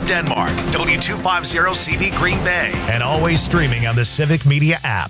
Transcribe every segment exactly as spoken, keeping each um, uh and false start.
Denmark, W two fifty C V Green Bay, and always streaming on the Civic Media app.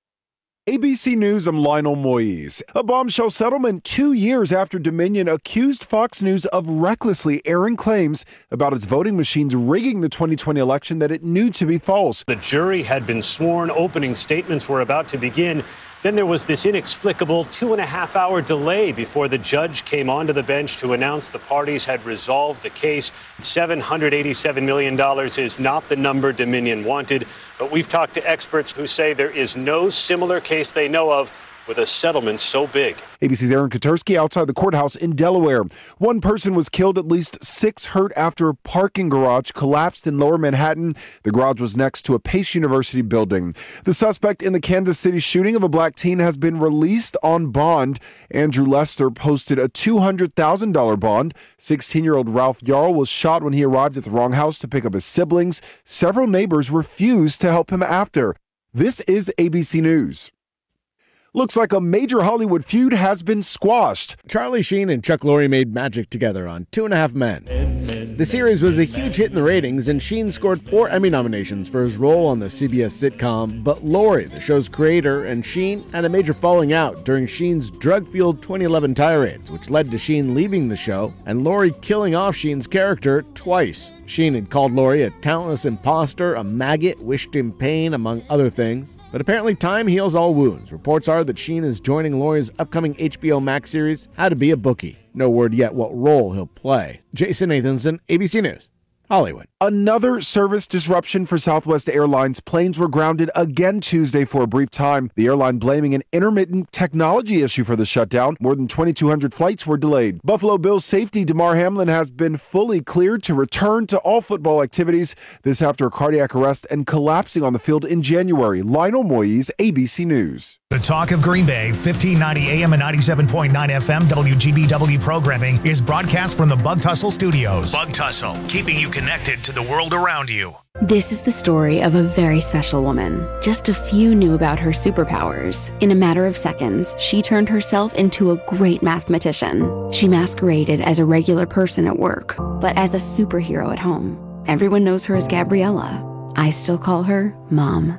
A B C News, I'm Lionel Moise. A bombshell settlement two years after Dominion accused Fox News of recklessly airing claims about its voting machines rigging the twenty twenty election that it knew to be false. The jury had been sworn, opening statements were about to begin. Then there was this inexplicable two and a half hour delay before the judge came onto the bench to announce the parties had resolved the case. seven hundred eighty-seven million dollars is not the number Dominion wanted, but we've talked to experts who say there is no similar case they know of with a settlement so big. A B C's Aaron Katersky outside the courthouse in Delaware. One person was killed, at least six hurt after a parking garage collapsed in Lower Manhattan. The garage was next to a Pace University building. The suspect in the Kansas City shooting of a black teen has been released on bond. Andrew Lester posted a two hundred thousand dollars bond. sixteen-year-old Ralph Yarl was shot when he arrived at the wrong house to pick up his siblings. Several neighbors refused to help him after. This is A B C News. Looks like a major Hollywood feud has been squashed. Charlie Sheen and Chuck Lorre made magic together on Two and a Half Men. The series was a huge hit in the ratings, and Sheen scored four Emmy nominations for his role on the C B S sitcom. But Lorre, the show's creator, and Sheen had a major falling out during Sheen's drug-fueled twenty eleven tirades, which led to Sheen leaving the show and Lorre killing off Sheen's character twice. Sheen had called Lorre a talentless imposter, a maggot, wished him pain, among other things. But apparently time heals all wounds. Reports are that Sheen is joining Lorre's upcoming H B O Max series, How to Be a Bookie. No word yet what role he'll play. Jason Nathanson, A B C News, Hollywood. Another service disruption for Southwest Airlines. Planes were grounded again Tuesday for a brief time. The airline blaming an intermittent technology issue for the shutdown. More than twenty-two hundred flights were delayed. Buffalo Bills safety Damar Hamlin has been fully cleared to return to all football activities. This after a cardiac arrest and collapsing on the field in January. Lionel Moise, A B C News. The Talk of Green Bay, fifteen ninety A M and ninety-seven point nine F M W G B W programming is broadcast from the Bug Tussle Studios. Bug Tussle, keeping you connected to the world around you. This is the story of a very special woman. Just a few knew about her superpowers. In a matter of seconds, she turned herself into a great mathematician. She masqueraded as a regular person at work, but as a superhero at home. Everyone knows her as Gabriella. I still call her Mom.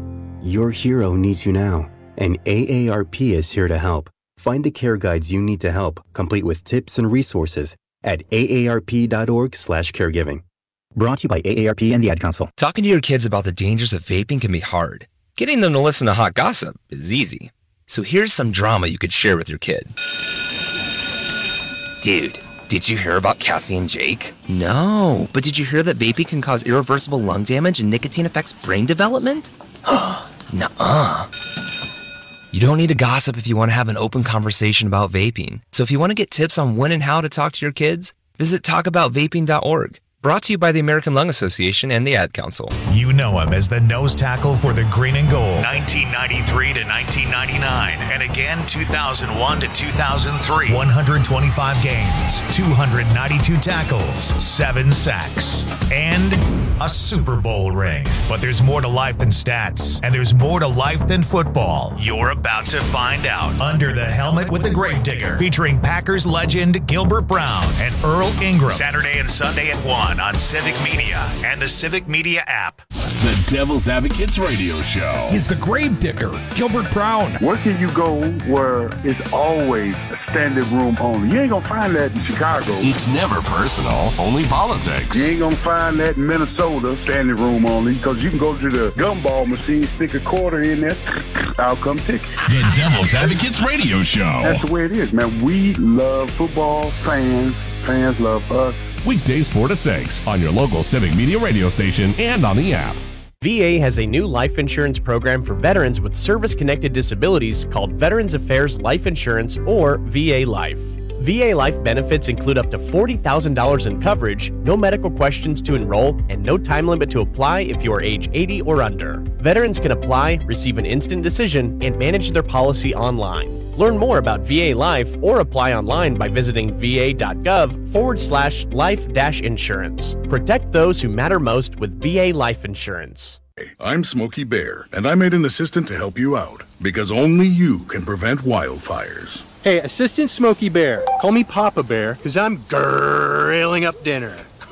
Your hero needs you now, and A A R P is here to help. Find the care guides you need to help, complete with tips and resources at A A R P dot org slash caregiving. Brought to you by A A R P and the Ad Council. Talking to your kids about the dangers of vaping can be hard. Getting them to listen to hot gossip is easy. So here's some drama you could share with your kid. Dude, did you hear about Cassie and Jake? No, but did you hear that vaping can cause irreversible lung damage and nicotine affects brain development? Nuh-uh. You don't need to gossip if you want to have an open conversation about vaping. So if you want to get tips on when and how to talk to your kids, visit talk about vaping dot org. Brought to you by the American Lung Association and the Ad Council. You know him as the nose tackle for the Green and Gold, nineteen ninety-three to nineteen ninety-nine, and again two thousand one to two thousand three. one hundred twenty-five games, two hundred ninety-two tackles, seven sacks, and a Super Bowl ring. But there's more to life than stats, and there's more to life than football. You're about to find out. Under the Helmet with the Gravedigger, featuring Packers legend Gilbert Brown and Earl Ingram. Saturday and Sunday at one on Civic Media and the Civic Media app. The Devil's Advocates Radio Show. He's the Gravedigger, Gilbert Brown. Where can you go where it's always a standing room only? You ain't gonna find that in Chicago. It's never personal, only politics. You ain't gonna find that in Minnesota, standing room only, because you can go to the gumball machine, stick a quarter in there, outcome ticket. The Devil's Advocates Radio Show. That's the way it is, man. We love football, fans, fans love us. Weekdays four to six on your local Civic Media radio station and on the app. V A has a new life insurance program for veterans with service-connected disabilities called Veterans Affairs Life Insurance, or V A Life. V A Life benefits include up to forty thousand dollars in coverage, no medical questions to enroll, and no time limit to apply if you are age eighty or under. Veterans can apply, receive an instant decision, and manage their policy online. Learn more about V A Life or apply online by visiting va.gov forward slash life dash insurance. Protect those who matter most with V A Life Insurance. I'm Smokey Bear, and I made an assistant to help you out, because only you can prevent wildfires. Hey, Assistant Smokey Bear, call me Papa Bear, because I'm grilling up dinner.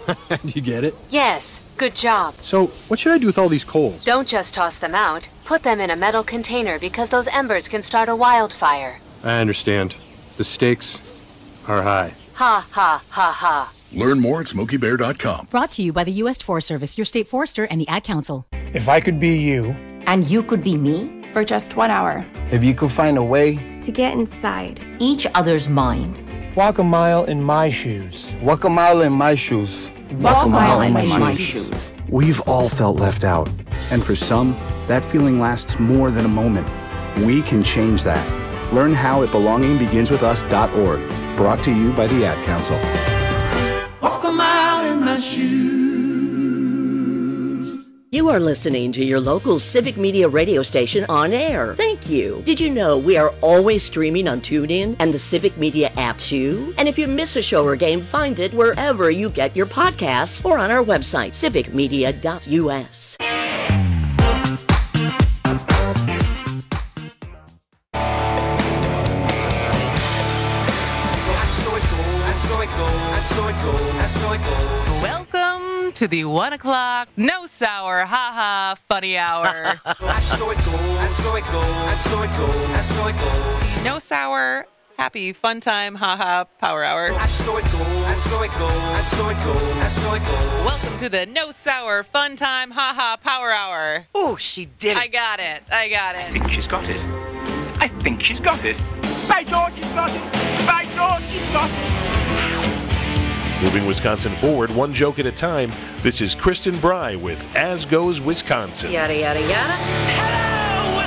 Do you get it? Yes, good job. So, what should I do with all these coals? Don't just toss them out. Put them in a metal container because those embers can start a wildfire. I understand. The stakes are high. Ha, ha, ha, ha. Learn more at smokey bear dot com. Brought to you by the U S Forest Service, your state forester, and the Ad Council. If I could be you. And you could be me? For just one hour. If you could find a way. To get inside each other's mind. Walk a mile in my shoes. Walk a mile in my shoes. Walk a mile in my, my shoes. shoes. We've all felt left out. And for some, that feeling lasts more than a moment. We can change that. Learn how at belonging begins with us dot org. Brought to you by the Ad Council. Walk a mile in my shoes. You are listening to your local Civic Media radio station on air. Thank you. Did you know we are always streaming on TuneIn and the Civic Media app too? And if you miss a show or game, find it wherever you get your podcasts or on our website, civic media dot u s. Welcome to the one o'clock no sour haha funny hour. No sour happy fun time haha power hour. Welcome to the no sour fun time haha power hour. Oh, she did it. I got it. I got it. I think she's got it. I think she's got it. By George, she's got it. By George, she's got it. Moving Wisconsin forward, one joke at a time, this is Kristen Bry with As Goes Wisconsin. Yada, yada, yada. Hello,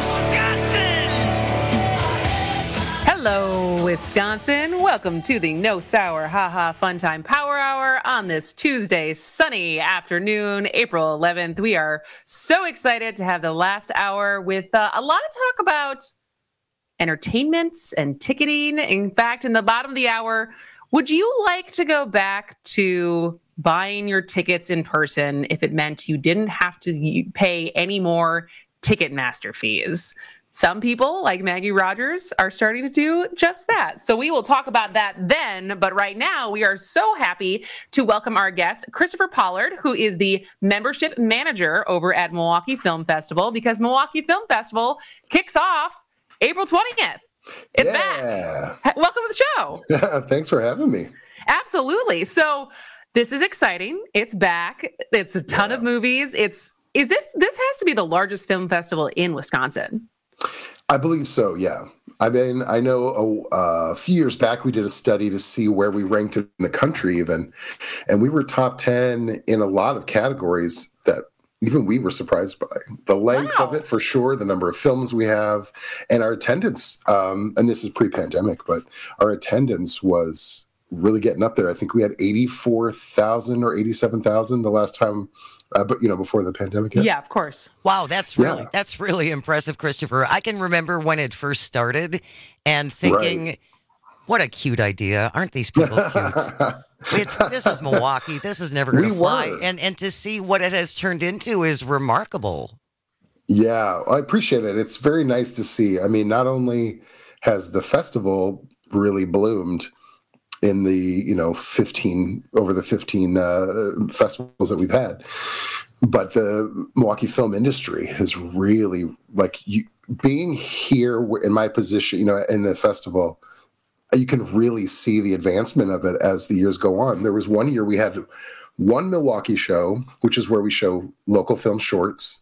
Wisconsin! Hello, Wisconsin. Welcome to the No Sour Haha Fun Time Power Hour on this Tuesday, sunny afternoon, April eleventh. We are so excited to have the last hour with uh, a lot of talk about entertainment and ticketing. In fact, in the bottom of the hour, would you like to go back to buying your tickets in person if it meant you didn't have to pay any more Ticketmaster fees? Some people, like Maggie Rogers, are starting to do just that. So we will talk about that then. But right now, we are so happy to welcome our guest, Christopher Pollard, who is the membership manager over at Milwaukee Film Festival, because Milwaukee Film Festival kicks off April twentieth. It's yeah. back. Welcome to the show. Thanks for having me. Absolutely. So this is exciting. It's back. It's a ton yeah. of movies. It's is this this has to be the largest film festival in Wisconsin. I believe so. Yeah. I mean, I know a, a few years back we did a study to see where we ranked in the country even, and we were top ten in a lot of categories that even we were surprised by. The length wow. of it, for sure, the number of films we have, and our attendance, um, and this is pre-pandemic, but our attendance was really getting up there. I think we had eighty-four thousand or eighty-seven thousand the last time, uh, but you know, before the pandemic hit. Yeah, of course. Wow, that's really, yeah. that's really impressive, Christopher. I can remember when it first started and thinking, right. what a cute idea. Aren't these people cute? It's, this is Milwaukee. This is never going to we fly. Were. And and to see what it has turned into is remarkable. Yeah, I appreciate it. It's very nice to see. I mean, not only has the festival really bloomed in the, you know, fifteen, over the fifteen uh, festivals that we've had, but the Milwaukee film industry has really, like, you, being here in my position, you know, in the festival, you can really see the advancement of it as the years go on. There was one year we had one Milwaukee show, which is where we show local film shorts.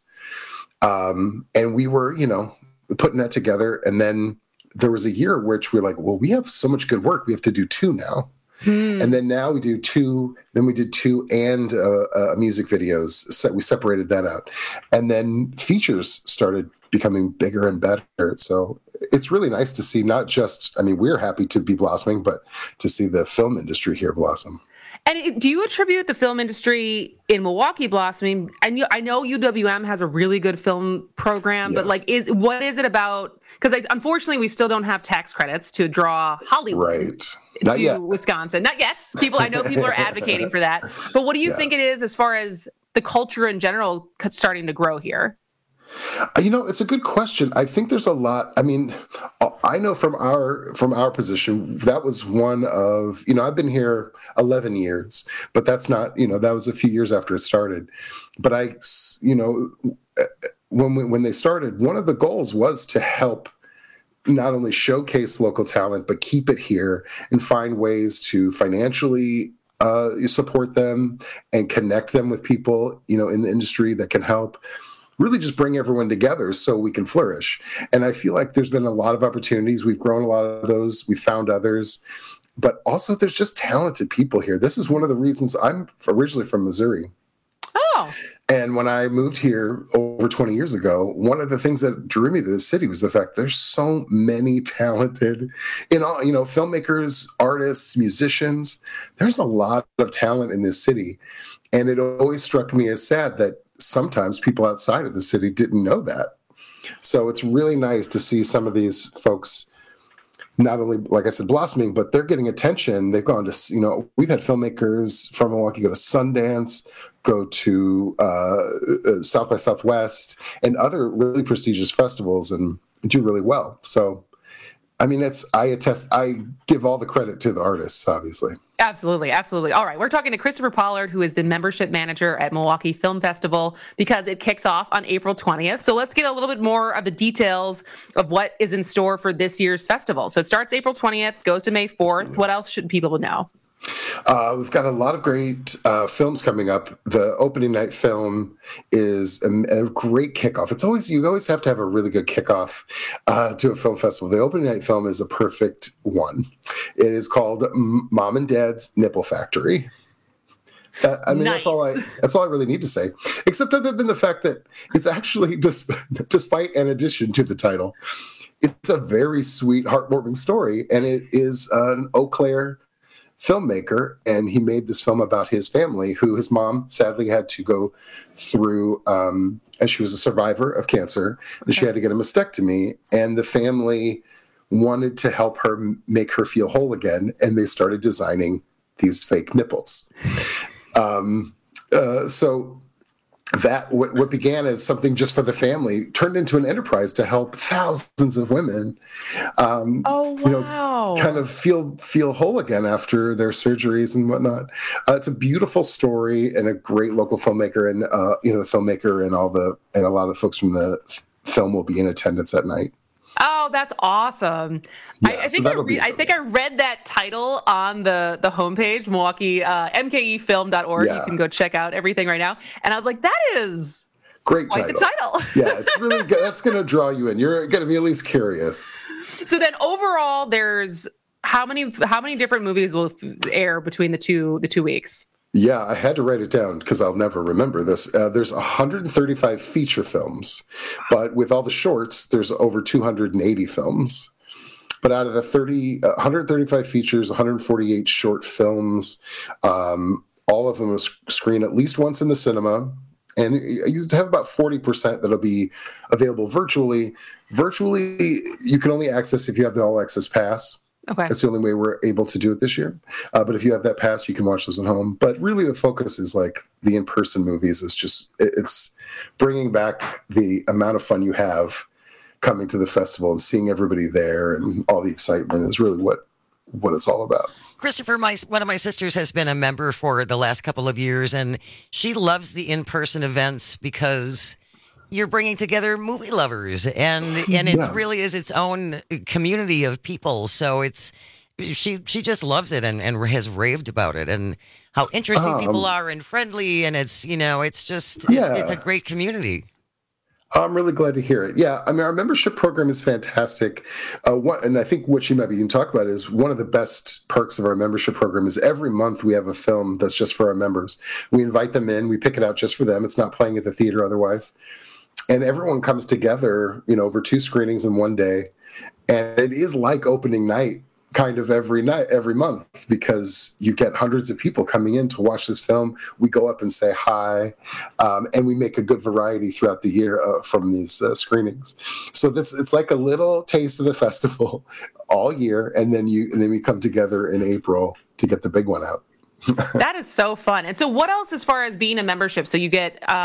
Um, and we were, you know, putting that together. And then there was a year which we we're like, well, we have so much good work. We have to do two now. Hmm. And then now we do two, then we did two and uh, uh, music videos. So we separated that out. And then features started becoming bigger and better. So it's really nice to see, not just, I mean, we're happy to be blossoming, but to see the film industry here blossom. And do you attribute the film industry in Milwaukee blossoming? I know, I know U W M has a really good film program, yes. but like, is what is it about? Because unfortunately, we still don't have tax credits to draw Hollywood right. Not to yet. Wisconsin. Not yet. People, I know people are advocating for that. But what do you yeah. think it is as far as the culture in general starting to grow here? You know, it's a good question. I think there's a lot. I mean, I know from our from our position, that was one of, you know, I've been here eleven years, but that's not, you know, that was a few years after it started. But I, you know, when we, when they started, one of the goals was to help not only showcase local talent, but keep it here and find ways to financially uh, support them and connect them with people, you know, in the industry that can help really just bring everyone together so we can flourish. And I feel like there's been a lot of opportunities. We've grown a lot of those. We've found others. But also there's just talented people here. This is one of the reasons I'm originally from Missouri. Oh. And when I moved here over twenty years ago, one of the things that drew me to the city was the fact there's so many talented, you know, you know, filmmakers, artists, musicians. There's a lot of talent in this city. And it always struck me as sad that sometimes people outside of the city didn't know that. So it's really nice to see some of these folks not only, like I said, blossoming, but they're getting attention. They've gone to, you know, we've had filmmakers from Milwaukee go to Sundance, go to uh, South by Southwest, and other really prestigious festivals and do really well. So, I mean, it's, I attest, I give all the credit to the artists, obviously. Absolutely. Absolutely. All right. We're talking to Christopher Pollard, who is the membership manager at Milwaukee Film Festival, because it kicks off on April twentieth. So let's get a little bit more of the details of what is in store for this year's festival. So it starts April twentieth, goes to May fourth. Absolutely. What else should people know? Uh, we've got a lot of great uh, films coming up. The opening night film is a, a great kickoff. It's always, you always have to have a really good kickoff uh, to a film festival. The opening night film is a perfect one. It is called Mom and Dad's Nipple Factory. That, I mean, nice. that's all I. That's all I really need to say. Except other than the fact that it's actually, despite, despite an addition to the title, it's a very sweet, heartwarming story, and it is an Eau Claire filmmaker, and he made this film about his family, who his mom sadly had to go through um, as she was a survivor of cancer, and okay. she had to get a mastectomy, and the family wanted to help her make her feel whole again, and they started designing these fake nipples. Um, uh, so that what, what began as something just for the family turned into an enterprise to help thousands of women, um, oh, wow. you know, kind of feel feel whole again after their surgeries and whatnot. Uh, it's a beautiful story and a great local filmmaker, and uh, you know, the filmmaker and all the and a lot of folks from the film will be in attendance that night. Oh, that's awesome! Yeah, I, I think so I, re- I think I read that title on the the homepage, Milwaukee uh, M K E film dot org. Yeah. You can go check out everything right now, and I was like, that is great quite title. the title. Yeah, it's really good. That's going to draw you in. You're going to be at least curious. So then, overall, there's how many how many different movies will air between the two the two weeks? Yeah, I had to write it down because I'll never remember this. Uh, there's one hundred thirty-five feature films, but with all the shorts, there's over two hundred eighty films. But out of the thirty, uh, one hundred thirty-five features, one hundred forty-eight short films, um, all of them will screen at least once in the cinema. And you have about forty percent that'll be available virtually. Virtually, you can only access if you have the All Access Pass. Okay. That's the only way we're able to do it this year. Uh, but if you have that pass, you can watch those at home. But really the focus is like the in-person movies. Is just, it's bringing back the amount of fun you have coming to the festival and seeing everybody there and all the excitement is really what, what it's all about. Christopher, my one of my sisters has been a member for the last couple of years, and she loves the in-person events because you're bringing together movie lovers, and and it yeah. really is its own community of people. So it's she she just loves it and, and has raved about it and how interesting um, people are and friendly, and it's you know it's just yeah. it, it's a great community. I'm really glad to hear it. Yeah, I mean, our membership program is fantastic. Uh, what, and I think what you might be even talk about is one of the best perks of our membership program is every month we have a film that's just for our members. We invite them in, we pick it out just for them. It's not playing at the theater otherwise. And everyone comes together, you know, over two screenings in one day. And it is like opening night kind of every night, every month, because you get hundreds of people coming in to watch this film. We go up and say hi, um, and we make a good variety throughout the year uh, from these uh, screenings. So this it's like a little taste of the festival all year, and then you and then we come together in April to get the big one out. That is so fun. And so what else as far as being a membership? So you get uh,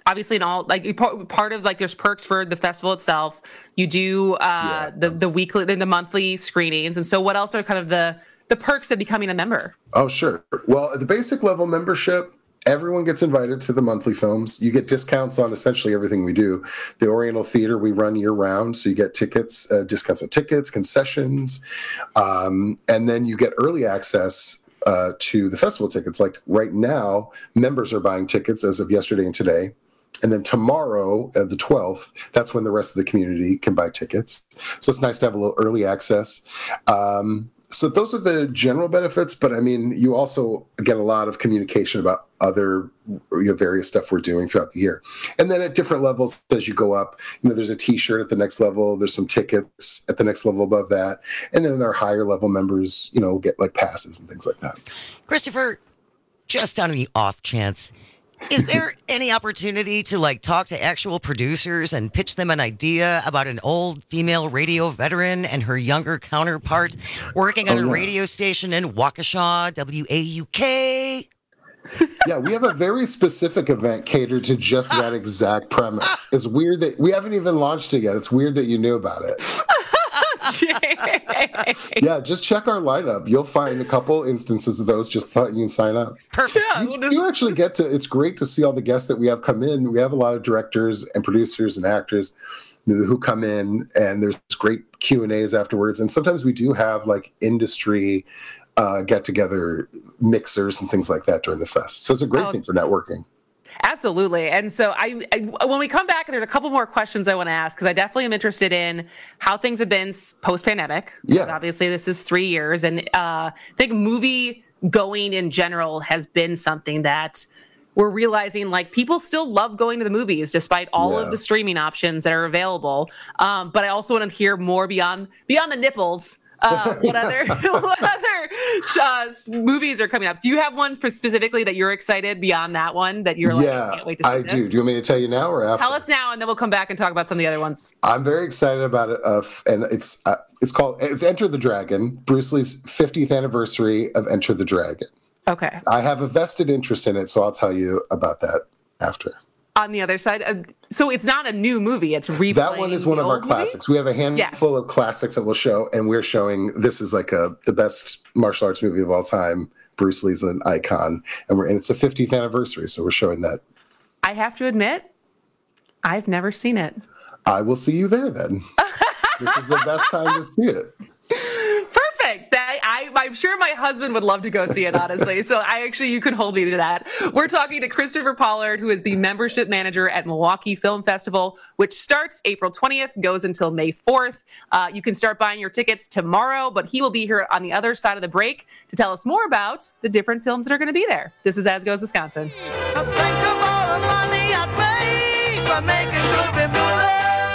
obviously in all like part of like there's perks for the festival itself. You do uh, yeah. the the weekly, the monthly screenings, and so what else are kind of the the perks of becoming a member? Oh, sure. Well, at the basic level membership, everyone gets invited to the monthly films. You get discounts on essentially everything we do. The Oriental Theater we run year round, so you get tickets, uh, discounts on tickets, concessions, um, and then you get early access uh, to the festival tickets. Like right now, members are buying tickets as of yesterday and today. And then tomorrow, uh, the twelfth, that's when the rest of the community can buy tickets. So it's nice to have a little early access. Um, So those are the general benefits, but I mean, you also get a lot of communication about other you know, various stuff we're doing throughout the year. And then at different levels, as you go up, you know, there's a T-shirt at the next level, there's some tickets at the next level above that, and then our higher level members, you know, get like passes and things like that. Christopher, just on the off chance, is there any opportunity to like talk to actual producers and pitch them an idea about an old female radio veteran and her younger counterpart working on oh, a yeah. radio station in Waukesha, W A U K? Yeah, we have a very specific event catered to just that exact premise. It's weird that we haven't even launched it yet. It's weird that you knew about it. Yeah, just check our lineup. You'll find a couple instances of those. Just thought you can sign up. Perfect. Yeah, you, we'll you actually get to, it's great to see all the guests that we have come in. We have a lot of directors and producers and actors who come in, and there's great Q and A's afterwards. And sometimes we do have like industry uh, get-together mixers and things like that during the fest. So it's a great oh, thing for networking. Absolutely. And so I, I, when we come back, there's a couple more questions I want to ask, because I definitely am interested in how things have been post-pandemic. Yeah. Obviously, this is three years. And uh, I think movie going in general has been something that we're realizing, like, people still love going to the movies despite all yeah. of the streaming options that are available. Um, but I also want to hear more beyond beyond the nipples. Uh, what other what other uh, movies are coming up? Do you have one specifically that you're excited beyond that one that you're like, yeah, I can't wait to see I this? do. Do you want me to tell you now or after? Tell us now, and then we'll come back and talk about some of the other ones. I'm very excited about it, uh, and it's uh, it's called it's Enter the Dragon, Bruce Lee's fiftieth anniversary of Enter the Dragon. Okay. I have a vested interest in it, so I'll tell you about that after. On the other side, uh, so it's not a new movie; it's replaying. That one is one of our classics. Movie? We have a handful yes. of classics that we'll show, and we're showing this is like a the best martial arts movie of all time. Bruce Lee's an icon, and we're and it's a fiftieth anniversary, so we're showing that. I have to admit, I've never seen it. I will see you there then. This is the best time to see it. Perfect. That, I, I'm sure my husband would love to go see it, honestly. So I actually, you could hold me to that. We're talking to Christopher Pollard, who is the membership manager at Milwaukee Film Festival, which starts April twentieth, goes until May fourth. Uh, you can start buying your tickets tomorrow, but he will be here on the other side of the break to tell us more about the different films that are going to be there. This is As Goes Wisconsin. I think of all the money I paid for making movie movies.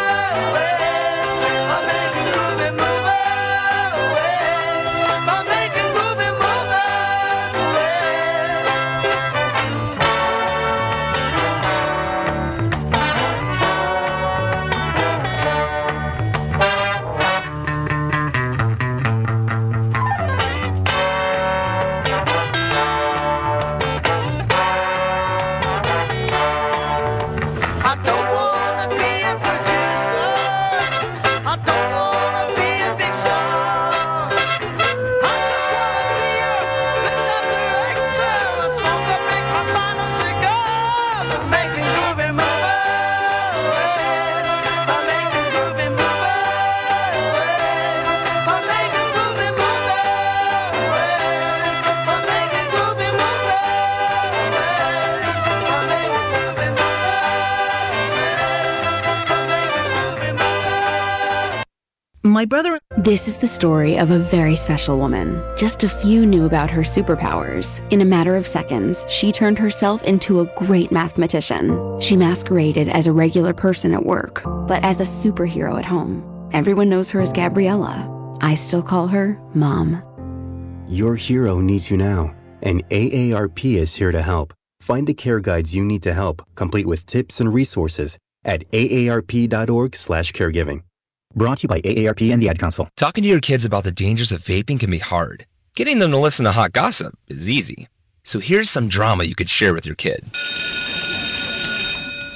My brother... This is the story of a very special woman. Just a few knew about her superpowers. In a matter of seconds, she turned herself into a great mathematician. She masqueraded as a regular person at work, but as a superhero at home. Everyone knows her as Gabriella. I still call her Mom. Your hero needs you now, and A A R P is here to help. Find the care guides you need to help, complete with tips and resources at A A R P dot org slash caregiving. Brought to you by A A R P and the Ad Council. Talking to your kids about the dangers of vaping can be hard. Getting them to listen to hot gossip is easy. So here's some drama you could share with your kid.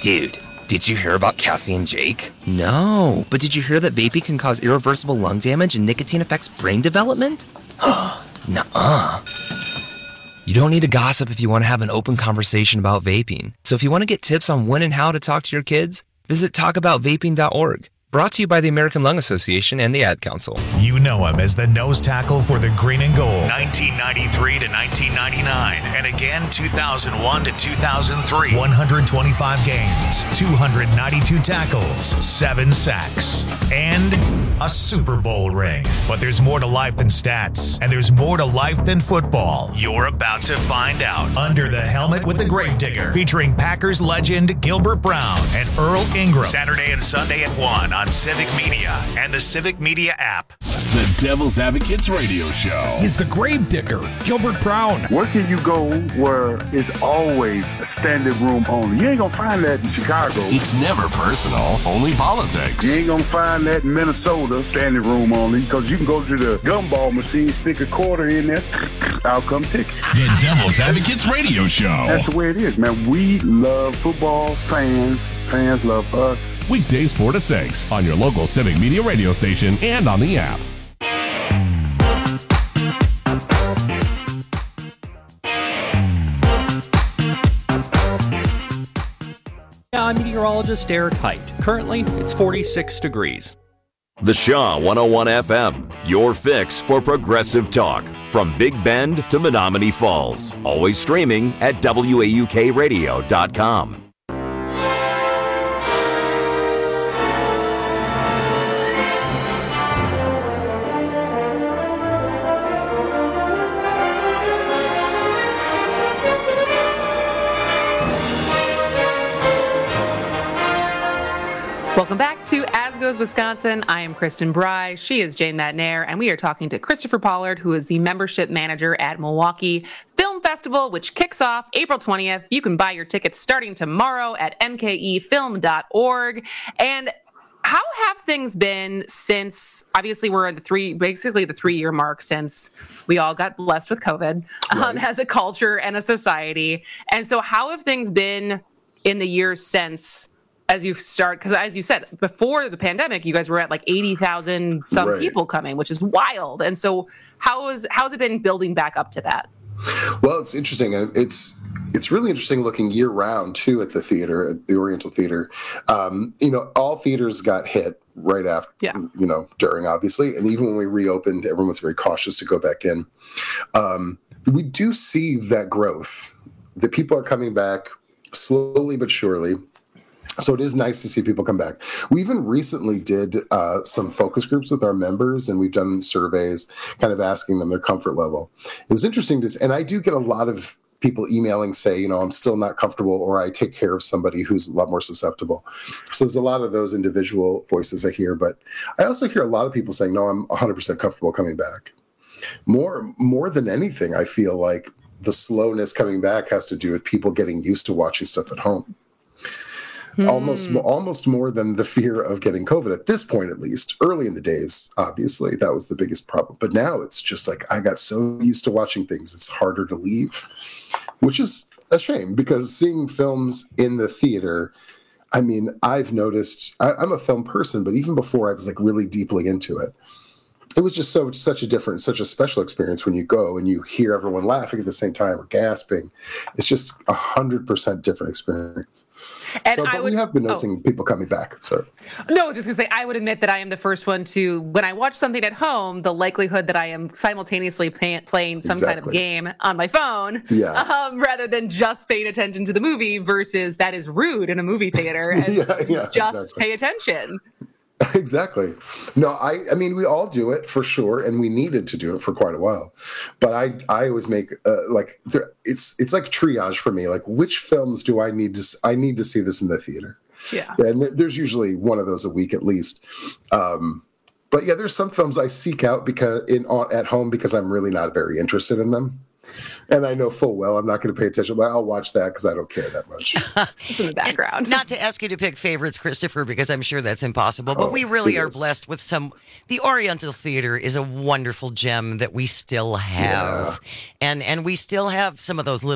Dude, did you hear about Cassie and Jake? No, but did you hear that vaping can cause irreversible lung damage and nicotine affects brain development? Nuh-uh. You don't need to gossip if you want to have an open conversation about vaping. So if you want to get tips on when and how to talk to your kids, visit talk about vaping dot org. Brought to you by the American Lung Association and the Ad Council. You know him as the nose tackle for the Green and Gold, nineteen ninety-three to nineteen ninety-nine, and again two thousand one to two thousand three. one hundred twenty-five games, two hundred ninety-two tackles, seven sacks, and a Super Bowl ring. But there's more to life than stats, and there's more to life than football. You're about to find out. Under the Helmet with the Gravedigger, featuring Packers legend Gilbert Brown and Earl Ingram. Saturday and Sunday at one on Civic Media and the Civic Media app. The Devil's Advocates Radio Show. He's the Gravedigger, Gilbert Brown. Where can you go where it's always a standing room only? You ain't gonna find that in Chicago. It's never personal, only politics. You ain't gonna find that in Minnesota, standing room only, because you can go to the gumball machine, stick a quarter in there, out come ticket. The Devil's Advocates Radio Show. That's the way it is, man. We love football, fans, fans love us. Weekdays four to six on your local Civic Media radio station and on the app. Yeah, I'm meteorologist Eric Height. Currently, it's forty-six degrees. The Shaw one oh one F M, your fix for progressive talk. From Big Bend to Menominee Falls. Always streaming at W A U K radio dot com. Welcome back to As Goes Wisconsin. I am Kristen Bry. She is Jane Matnair, and we are talking to Christopher Pollard, who is the membership manager at Milwaukee Film Festival, which kicks off April twentieth. You can buy your tickets starting tomorrow at M K E film dot org. And how have things been since, obviously we're at the three, basically the three year mark since we all got blessed with COVID um, right. as a culture and a society. And so how have things been in the years since, as you start, because as you said, before the pandemic, you guys were at like eighty thousand some right. people coming, which is wild. And so how is, how's it been building back up to that? Well, it's interesting. And it's, it's really interesting looking year round too at the theater, at the Oriental Theater. Um, you know, all theaters got hit right after, yeah. you know, during obviously. And even when we reopened, everyone was very cautious to go back in. Um, we do see that growth. The people are coming back slowly but surely. So it is nice to see people come back. We even recently did uh, some focus groups with our members, and we've done surveys kind of asking them their comfort level. It was interesting to, and I do get a lot of people emailing say, you know, I'm still not comfortable, or I take care of somebody who's a lot more susceptible. So there's a lot of those individual voices I hear, but I also hear a lot of people saying, no, I'm one hundred percent comfortable coming back. More, more than anything, I feel like the slowness coming back has to do with people getting used to watching stuff at home. Hmm. Almost, almost more than the fear of getting COVID at this point, at least. Early in the days, obviously, that was the biggest problem. But now it's just like I got so used to watching things, it's harder to leave, which is a shame because seeing films in the theater, I mean, I've noticed, I, I'm a film person, but even before I was like really deeply into it, it was just so such a different, such a special experience when you go and you hear everyone laughing at the same time or gasping. It's just a hundred percent different experience. And so, but I would, we have been noticing oh. people coming back. So no, I was just gonna say I would admit that I am the first one to, when I watch something at home, the likelihood that I am simultaneously pay, playing some exactly. kind of game on my phone, yeah. um, rather than just paying attention to the movie. Versus that is rude in a movie theater. And yeah, yeah, just exactly. pay attention. Exactly. No, I, I mean, we all do it for sure, and we needed to do it for quite a while. But I, I always make uh, like there, it's, it's like triage for me. Like, which films do I need to? I need to see this in the theater. Yeah, and th- there's usually one of those a week at least. Um, but yeah, there's some films I seek out because in on, at home because I'm really not very interested in them. And I know full well I'm not going to pay attention, but I'll watch that because I don't care that much. It's in the background. Not to ask you to pick favorites, Christopher, because I'm sure that's impossible, but oh, we really are blessed with some. The Oriental Theater is a wonderful gem that we still have. Yeah. And, and we still have some of those little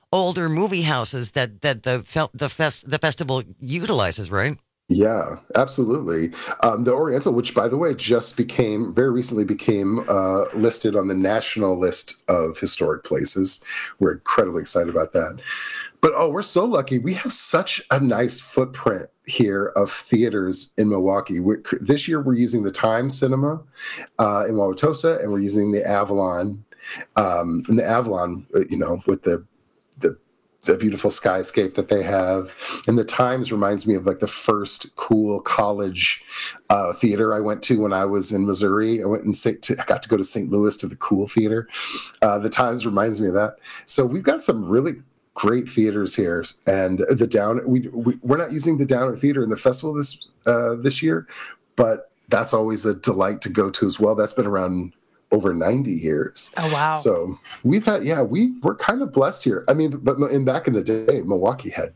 older movie houses that that the fel- the fest the festival utilizes, right? Yeah, absolutely. Um, the Oriental, which by the way just became very recently became uh, listed on the national list of historic places. We're incredibly excited about that. But oh, we're so lucky. We have such a nice footprint here of theaters in Milwaukee. We're, this year we're using the Time Cinema uh, in Wauwatosa, and we're using the Avalon. Um, and the Avalon, you know, with the the the beautiful skyscape that they have. And the Times reminds me of like the first cool college uh, theater I went to when I was in Missouri. I went and to, I got to go to Saint Louis to the Cool Theater. Uh, the Times reminds me of that. So we've got some really great theaters here. And the Down, we, we, we're not using the Downer Theater in the festival this uh, this year, but that's always a delight to go to as well. That's been around over ninety years. Oh, wow. So we've had, yeah, we, we're kind of blessed here. I mean, but in back in the day, Milwaukee had,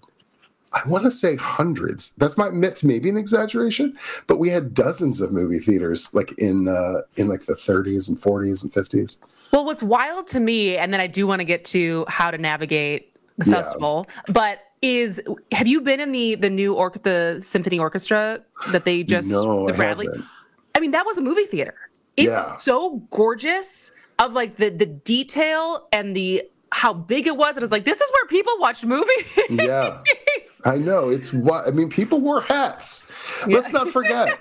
I want to say hundreds. That's my myth, maybe an exaggeration, but we had dozens of movie theaters like in, uh, in like the thirties and forties and fifties. Well, what's wild to me, and then I do want to get to how to navigate the Yeah. festival, but is, have you been in the, the new or the symphony orchestra that they just, No, the I Bradley? haven't. I mean, that was a movie theater. It's Yeah. so gorgeous of like the the detail and the how big it was. And it's like, this is where people watch movies. Yeah, I know. It's what, I mean, people wore hats. Let's not forget.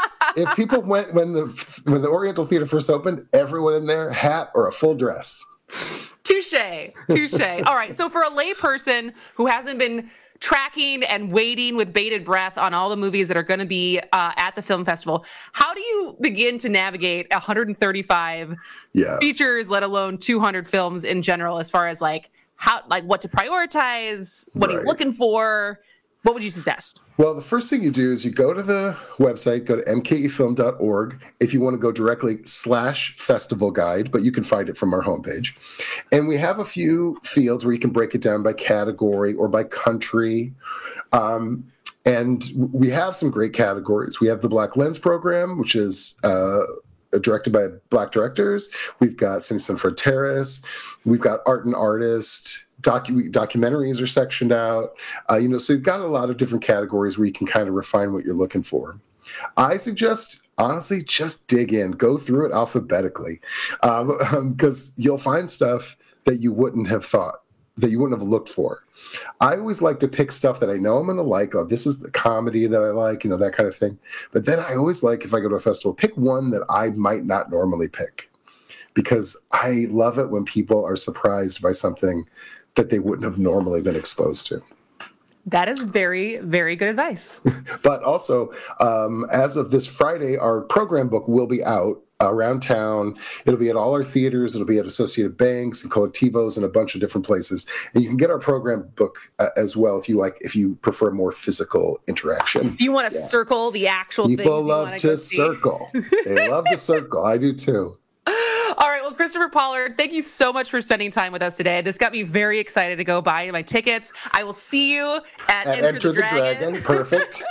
If people went when the when the Oriental Theater first opened, everyone in there, hat or a full dress. Touche, touche. All right. So for a layperson who hasn't been tracking and waiting with bated breath on all the movies that are going to be uh, at the film festival, how do you begin to navigate one hundred thirty-five Yeah. features, let alone two hundred films in general, as far as like how, like what to prioritize, what are you Right. looking for? What would you suggest? Well, the first thing you do is you go to the website, go to m k e film dot org if you want to go directly slash festival guide, but you can find it from our homepage. And we have a few fields where you can break it down by category or by country. Um, and we have some great categories. We have the Black Lens program, which is uh, directed by Black directors. We've got Cine San Fronteras. We've got Art and Artist. Docu- documentaries are sectioned out. Uh, you know, so you've got a lot of different categories where you can kind of refine what you're looking for. I suggest, honestly, just dig in. Go through it alphabetically because um, um, you'll find stuff that you wouldn't have thought, that you wouldn't have looked for. I always like to pick stuff that I know I'm going to like. Oh, this is the comedy that I like, you know, that kind of thing. But then I always like, if I go to a festival, pick one that I might not normally pick, because I love it when people are surprised by something that they wouldn't have normally been exposed to. That is very, very good advice. But also, um, as of this Friday, our program book will be out around town. It'll be at all our theaters. It'll be at Associated Banks and Collectivos and a bunch of different places. And you can get our program book uh, as well if you like, if you prefer more physical interaction. If you want to Yeah. circle the actual things People you love wanna to go see. circle. They love to circle. I do too. All right. Well, Christopher Pollard, thank you so much for spending time with us today. This got me very excited to go buy my tickets. I will see you at, At Enter, Enter the, the Dragon. Dragon. Perfect.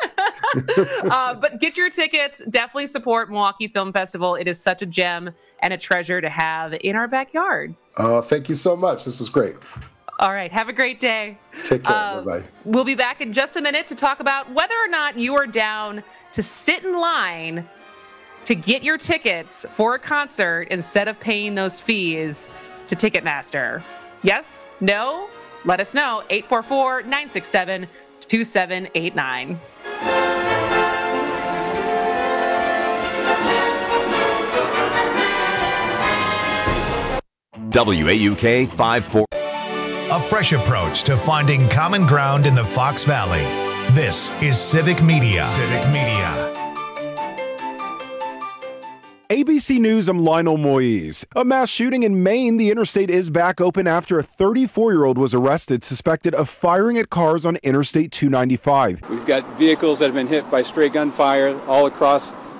uh, but get your tickets. Definitely support Milwaukee Film Festival. It is such a gem and a treasure to have in our backyard. Oh, thank you so much. This was great. All right. Have a great day. Take care. Uh, Bye-bye. We'll be back in just a minute to talk about whether or not you are down to sit in line to get your tickets for a concert instead of paying those fees to Ticketmaster. Yes? No? Let us know. eight four four, nine six seven, two seven eight nine. W A U K five four. A fresh approach to finding common ground in the Fox Valley. This is Civic Media. Civic Media. A B C News, I'm Lionel Moise. A mass shooting in Maine. The interstate is back open after a thirty-four-year-old was arrested, suspected of firing at cars on Interstate two ninety-five. We've got vehicles that have been hit by stray gunfire all across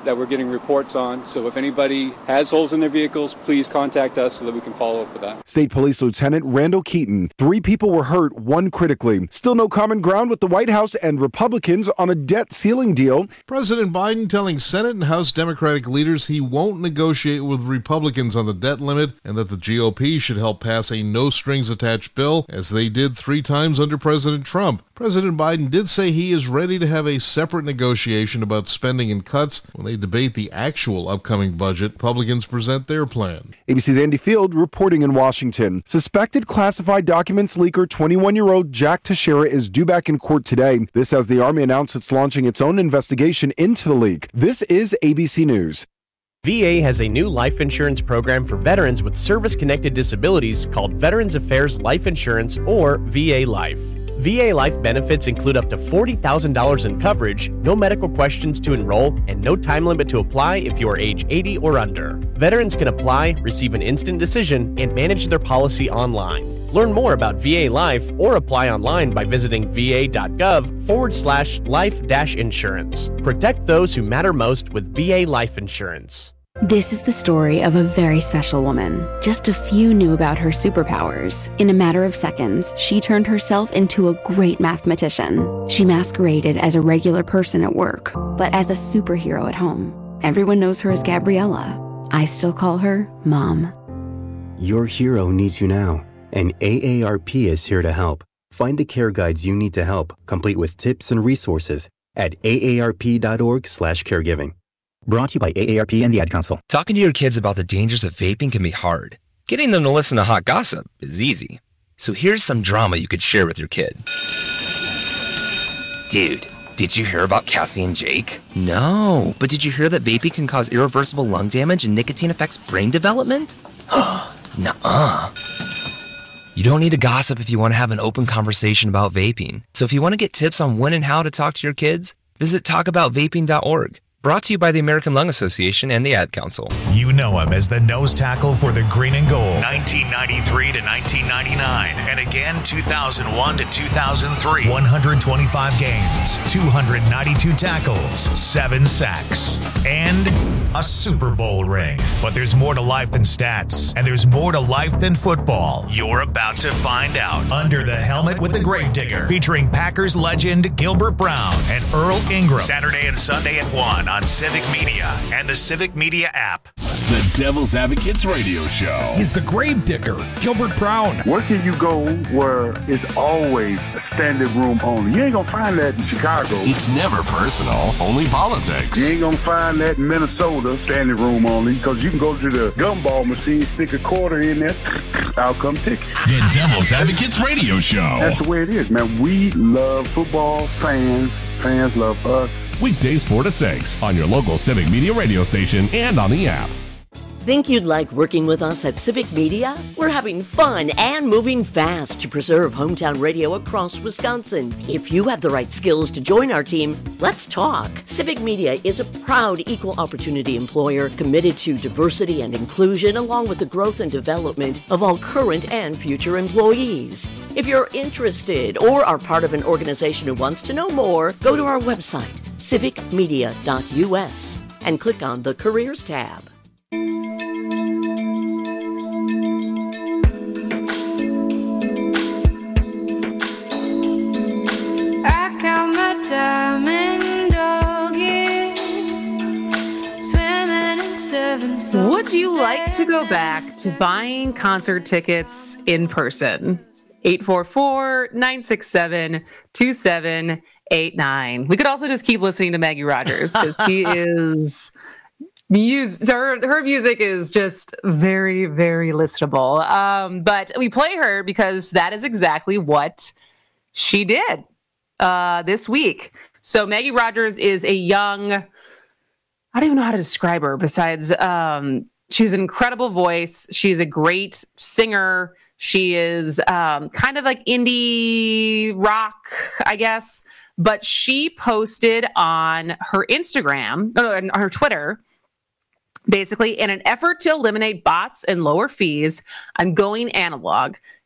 that we're getting reports on. So if anybody has holes in their vehicles, please contact us so that we can follow up with that. State Police Lieutenant Randall Keaton. Three people were hurt, one critically. Still no common ground with the White House and Republicans on a debt ceiling deal. President Biden telling Senate and House Democratic leaders he won't negotiate with Republicans on the debt limit and that the G O P should help pass a no-strings-attached bill, as they did three times under President Trump. President Biden did say he is ready to have a separate negotiation about spending and cuts when they debate the actual upcoming budget. Republicans present their plan. A B C's Andy Field reporting in Washington. Suspected classified documents leaker twenty-one-year-old Jack Teixeira is due back in court today. This as the Army announced it's launching its own investigation into the leak. This is A B C News. V A has a new life insurance program for veterans with service-connected disabilities called Veterans Affairs Life Insurance, or V A Life. V A Life benefits include up to forty thousand dollars in coverage, no medical questions to enroll, and no time limit to apply if you are age eighty or under. Veterans can apply, receive an instant decision, and manage their policy online. Learn more about V A Life or apply online by visiting va.gov forward slash life dash insurance. Protect those who matter most with V A Life Insurance. This is the story of a very special woman. Just a few knew about her superpowers. In a matter of seconds, she turned herself into a great mathematician. She masqueraded as a regular person at work, but as a superhero at home. Everyone knows her as Gabriella. I still call her Mom. Your hero needs you now, and A A R P is here to help. Find the care guides you need to help, complete with tips and resources at aarp.org slash caregiving. Brought to you by A A R P and the Ad Council. Talking to your kids about the dangers of vaping can be hard. Getting them to listen to hot gossip is easy. So here's some drama you could share with your kid. Dude, did you hear about Cassie and Jake? No, but did you hear that vaping can cause irreversible lung damage and nicotine affects brain development? Nuh-uh. You don't need to gossip if you want to have an open conversation about vaping. So if you want to get tips on when and how to talk to your kids, visit talk about vaping dot org. Brought to you by the American Lung Association and the Ad Council. You know him as the nose tackle for the Green and Gold, nineteen ninety-three to nineteen ninety-nine, and again two thousand one to two thousand three. one hundred twenty-five games, two hundred ninety-two tackles, seven sacks, and a Super Bowl ring. But there's more to life than stats, and there's more to life than football. You're about to find out. Under the Helmet with the Gravedigger, featuring Packers legend Gilbert Brown and Earl Ingram. Saturday and Sunday at one on Civic Media and the Civic Media app. The Devil's Advocates Radio Show. He's the Gravedigger, Gilbert Brown. Where can you go where it's always a standing room only? You ain't gonna find that in Chicago. It's never personal, only politics. You ain't gonna find that in Minnesota, standing room only, because you can go to the gumball machine, stick a quarter in there, out come tickets. The Devil's Advocates Radio Show. That's the way it is, man. We love football, fans, fans love us. Weekdays four to six on your local Civic Media radio station and on the app. Think you'd like working with us at Civic Media? We're having fun and moving fast to preserve hometown radio across Wisconsin. If you have the right skills to join our team, let's talk. Civic Media is a proud equal opportunity employer committed to diversity and inclusion, along with the growth and development of all current and future employees. If you're interested or are part of an organization who wants to know more, go to our website, civic media dot u s, and click on the Careers tab. I count my diamond doggies, swimming in seven slow. Would you like to go back to buying concert tickets in person? eight four four, nine six seven, two seven eight nine. We could also just keep listening to Maggie Rogers because she is music. Her, her music is just very, very listenable. Um, but we play her because that is exactly what she did uh, this week. So Maggie Rogers is a young, I don't even know how to describe her besides um, she's an incredible voice. She's a great singer. She is um, kind of like indie rock, I guess. But she posted on her Instagram, or on her Twitter, basically, in an effort to eliminate bots and lower fees, I'm going analog.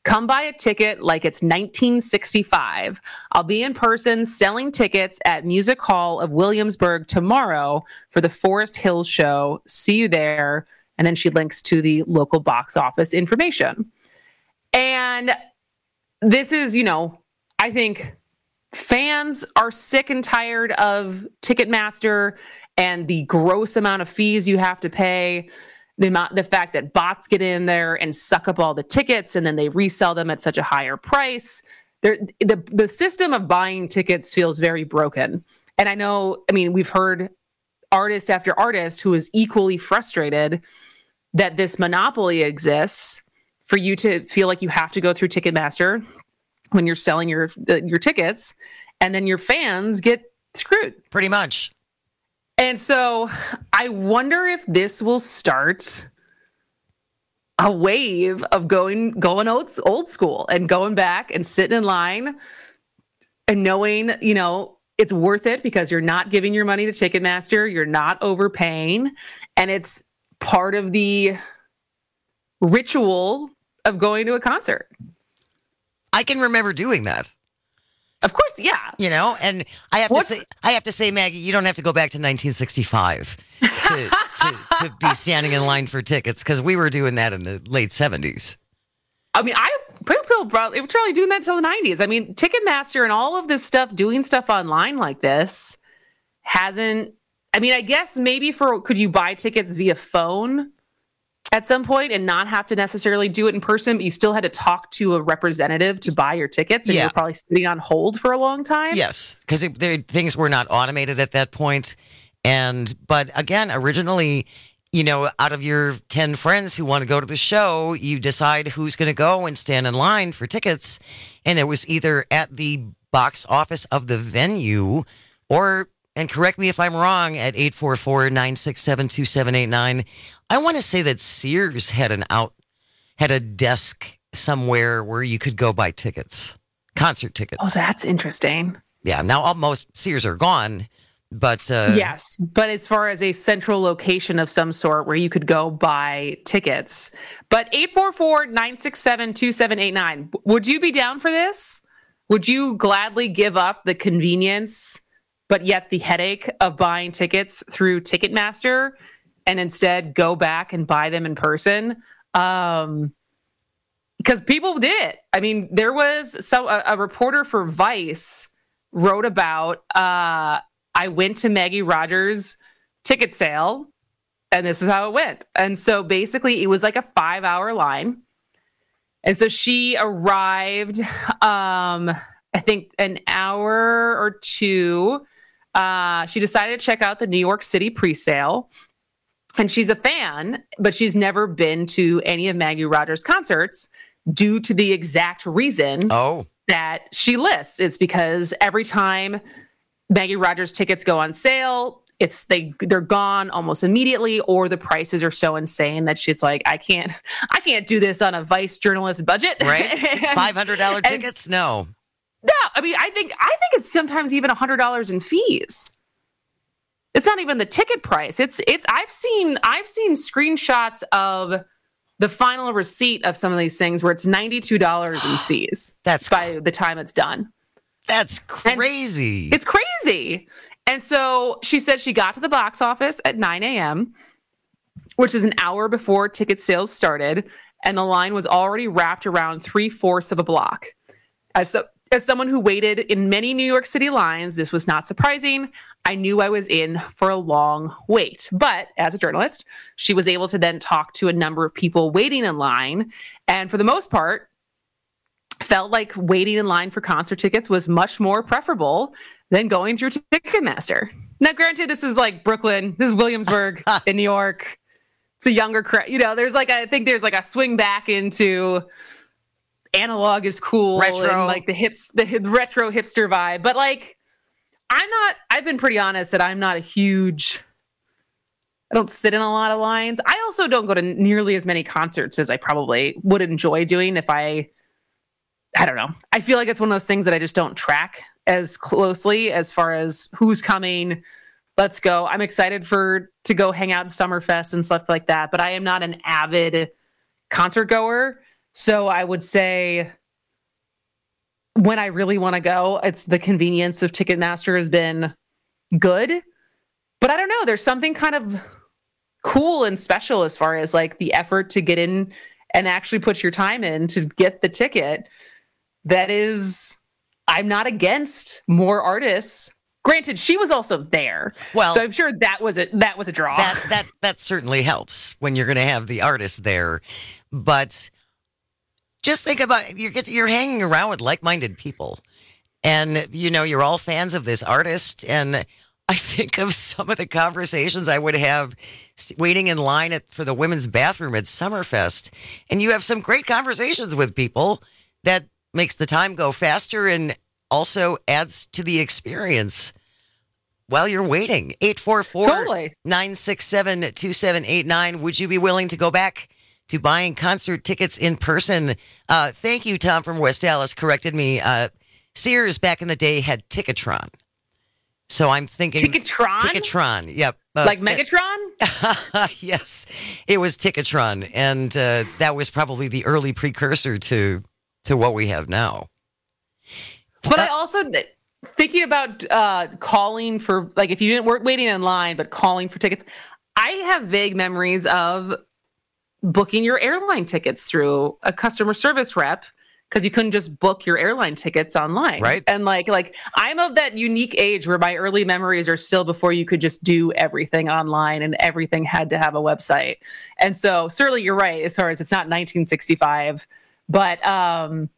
Come buy a ticket like it's nineteen sixty-five. I'll be in person selling tickets at Music Hall of Williamsburg tomorrow for the Forest Hills show. See you there. And then she links to the local box office information. And this is, you know, I think fans are sick and tired of Ticketmaster and the gross amount of fees you have to pay. The amount, the fact that bots get in there and suck up all the tickets and then they resell them at such a higher price. There, the the system of buying tickets feels very broken. And I know, I mean, we've heard artist after artist who is equally frustrated that this monopoly exists for you to feel like you have to go through Ticketmaster when you're selling your uh, your tickets, and then your fans get screwed. Pretty much. And so I wonder if this will start a wave of going going old, old school and going back and sitting in line and knowing, you know, it's worth it because you're not giving your money to Ticketmaster, you're not overpaying, and it's part of the ritual of going to a concert. I can remember doing that. Of course, yeah. You know, and I have What's, to say, I have to say, Maggie, you don't have to go back to nineteen sixty-five to to, to be standing in line for tickets because we were doing that in the late seventies. I mean, I people probably were probably doing that until the nineties. I mean, Ticketmaster and all of this stuff, doing stuff online like this, hasn't. I mean, I guess maybe for could you buy tickets via phone at some point and not have to necessarily do it in person, but you still had to talk to a representative to buy your tickets, and yeah. you're probably sitting on hold for a long time. Yes, because things were not automated at that point. And but again, originally, you know, out of your ten friends who want to go to the show, you decide who's going to go and stand in line for tickets, and it was either at the box office of the venue or. And correct me if I'm wrong, at eight four four, nine six seven, two seven eight nine. I want to say that Sears had an out, had a desk somewhere where you could go buy tickets, concert tickets. Oh, that's interesting. Yeah, now almost Sears are gone, but... Uh, yes, but as far as a central location of some sort where you could go buy tickets. But eight four four, nine six seven, two seven eight nine. Would you be down for this? Would you gladly give up the convenience but yet the headache of buying tickets through Ticketmaster and instead go back and buy them in person? Um, because people did it. I mean, there was so a, a reporter for Vice wrote about, uh, I went to Maggie Rogers' ticket sale and this is how it went. And so basically it was like a five hour line. And so she arrived, um, I think an hour or two. Uh, she decided to check out the New York City presale, and she's a fan, but she's never been to any of Maggie Rogers' concerts due to the exact reason oh. that she lists. It's because every time Maggie Rogers tickets go on sale, it's they they're gone almost immediately, or the prices are so insane that she's like, I can't, I can't do this on a Vice journalist budget. Right? Five hundred dollar tickets? No. No, I mean, I think I think it's sometimes even a hundred dollars in fees. It's not even the ticket price. It's it's. I've seen I've seen screenshots of the final receipt of some of these things where it's ninety two dollars in fees. That's by the time it's done. That's crazy. And it's crazy. And so she said she got to the box office at nine a.m., which is an hour before ticket sales started, and the line was already wrapped around three fourths of a block. As so. As someone who waited in many New York City lines, this was not surprising. I knew I was in for a long wait. But as a journalist, she was able to then talk to a number of people waiting in line. And for the most part, felt like waiting in line for concert tickets was much more preferable than going through Ticketmaster. Now, granted, this is like Brooklyn. This is Williamsburg in New York. It's a younger crowd. You know, there's like, I think there's like a swing back into... analog is cool, retro, and like the hips, the retro hipster vibe. But like, I'm not. I've been pretty honest that I'm not a huge. I don't sit in a lot of lines. I also don't go to nearly as many concerts as I probably would enjoy doing if I. I don't know. I feel like it's one of those things that I just don't track as closely as far as who's coming. Let's go. I'm excited for to go hang out in Summerfest and stuff like that, but I am not an avid concert goer. So I would say when I really want to go, it's the convenience of Ticketmaster has been good. But I don't know, there's something kind of cool and special as far as like the effort to get in and actually put your time in to get the ticket. That is, I'm not against more artists. Granted, she was also there. Well, so I'm sure that was a that was a draw. That that that certainly helps when you're going to have the artist there. But just think about you're get you're hanging around with like-minded people, and you know you're all fans of this artist. And I think of some of the conversations I would have waiting in line at for the women's bathroom at Summerfest, and you have some great conversations with people that makes the time go faster and also adds to the experience while you're waiting. eight four four, nine six seven, two seven eight nine. Would you be willing to go back to buying concert tickets in person? Uh, thank you, Tom from West Dallas corrected me. Uh, Sears back in the day had Ticketron. So I'm thinking... Ticketron? Ticketron, yep. Uh, like Megatron? Yes, it was Ticketron. And uh, that was probably the early precursor to, to what we have now. But I also thinking about uh, calling for, like, if you didn't work waiting in line, but calling for tickets. I have vague memories of booking your airline tickets through a customer service rep because you couldn't just book your airline tickets online. Right. And like, like I'm of that unique age where my early memories are still before you could just do everything online and everything had to have a website. And so certainly you're right as far as it's not nineteen sixty-five, but um,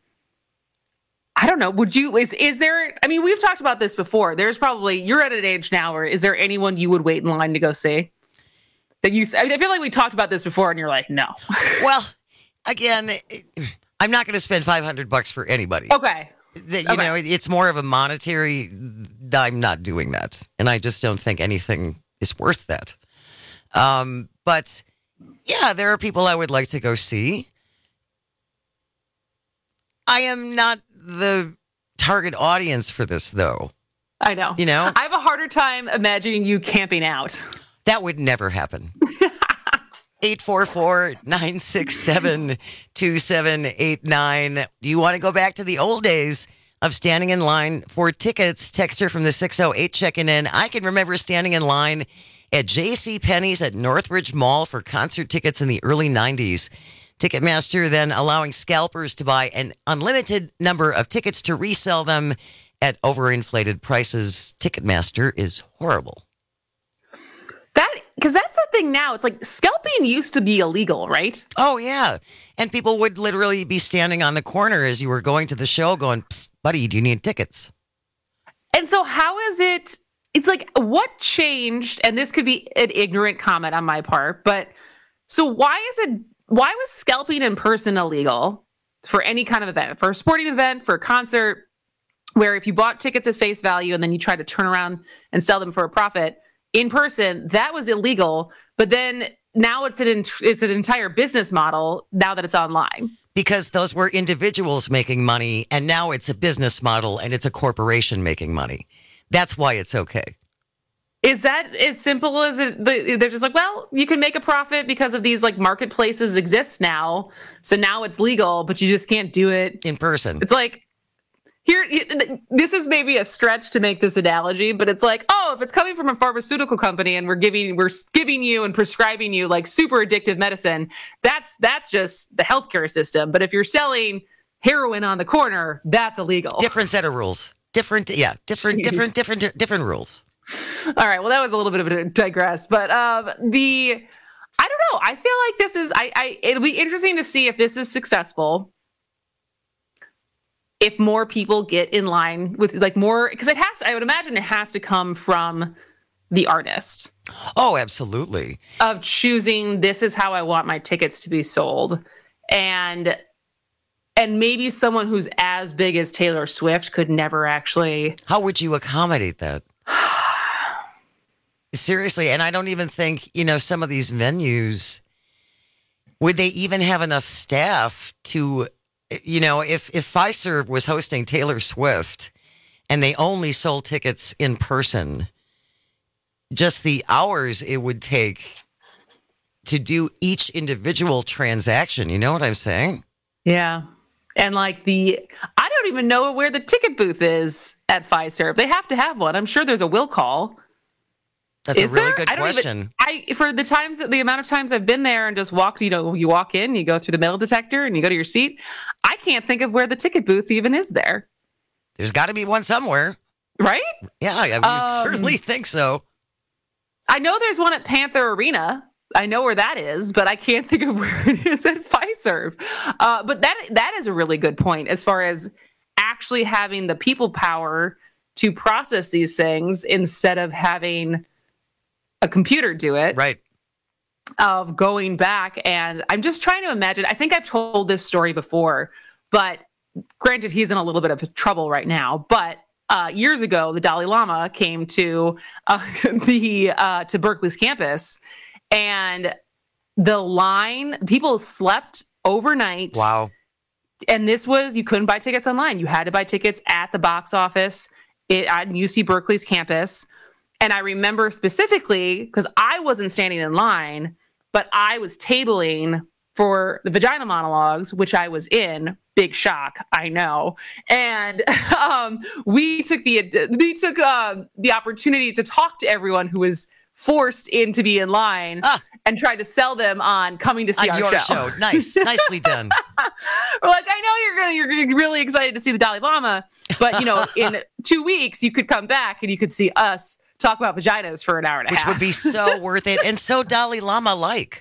I don't know. Would you, is, is there, I mean, we've talked about this before. There's probably, you're at an age now where is there anyone you would wait in line to go see? That you, I feel like we talked about this before and you're like, no. Well, again, I'm not going to spend five hundred bucks for anybody. Okay. You okay. know, it's more of a monetary, I'm not doing that. And I just don't think anything is worth that. Um, but yeah, there are people I would like to go see. I am not the target audience for this, though. I know. You know? I have a harder time imagining you camping out. That would never happen. eight four four, nine six seven, two seven eight nine. Do you want to go back to the old days of standing in line for tickets? Texter from the six oh eight checking in. I can remember standing in line at JCPenney's at Northridge Mall for concert tickets in the early nineties. Ticketmaster then allowing scalpers to buy an unlimited number of tickets to resell them at overinflated prices. Ticketmaster is horrible. That, because that's the thing now. It's like scalping used to be illegal, right? Oh, yeah. And people would literally be standing on the corner as you were going to the show going, psst, buddy, do you need tickets? And so how is it, it's like, what changed? And this could be an ignorant comment on my part, but so why is it, why was scalping in person illegal for any kind of event, for a sporting event, for a concert, where if you bought tickets at face value and then you tried to turn around and sell them for a profit in person, that was illegal. But then now it's an it's an entire business model now that it's online. Because those were individuals making money, and now it's a business model and it's a corporation making money. That's why it's okay. Is that as simple as it? They're just like, well, you can make a profit because of these like marketplaces exist now. So now it's legal, but you just can't do it in person. It's like, here, this is maybe a stretch to make this analogy, but it's like, oh, if it's coming from a pharmaceutical company and we're giving, we're giving you and prescribing you like super addictive medicine, that's, that's just the healthcare system. But if you're selling heroin on the corner, that's illegal. Different set of rules. Different, yeah, different, Jeez. different, different, different rules. All right. Well, that was a little bit of a digress, but um, the, I don't know. I feel like this is, I, I, it'll be interesting to see if this is successful. If more people get in line with like more, because it has, I would imagine it has to come from the artist. Oh, absolutely. Of choosing, this is how I want my tickets to be sold. And, and maybe someone who's as big as Taylor Swift could never actually. How would you accommodate that? Seriously. And I don't even think, you know, some of these venues, would they even have enough staff to, you know, if, if Fiserv was hosting Taylor Swift and they only sold tickets in person, just the hours it would take to do each individual transaction. You know what I'm saying? Yeah. And like the, I don't even know where the ticket booth is at Fiserv. They have to have one. I'm sure there's a will call. That's is a really there? good I don't question. Even, I for the times that the amount of times I've been there and just walked, you know, you walk in, you go through the metal detector, and you go to your seat. I can't think of where the ticket booth even is there. There's got to be one somewhere, right? Yeah, I would um, certainly think so. I know there's one at Panther Arena. I know where that is, but I can't think of where it is at Fiserv. Uh, but that that is a really good point as far as actually having the people power to process these things instead of having a computer do it. Right. Of going back. And I'm just trying to imagine. I think I've told this story before, but granted, he's in a little bit of trouble right now. But uh, years ago, the Dalai Lama came to uh, the uh, to Berkeley's campus. And the line, people slept overnight. Wow. And this was, you couldn't buy tickets online. You had to buy tickets at the box office it, at U C Berkeley's campus. And I remember specifically, because I wasn't standing in line, but I was tabling for the Vagina Monologues, which I was in. Big shock, I know. And um, we took the we took um, the opportunity to talk to everyone who was forced in to be in line ah. and tried to sell them on coming to see on our your show. show. Nice, nicely done. We're like, I know you're gonna, you're gonna be really excited to see the Dalai Lama, but you know, in two weeks you could come back and you could see us talk about vaginas for an hour and a Which half. Which would be so worth it and so Dalai Lama-like.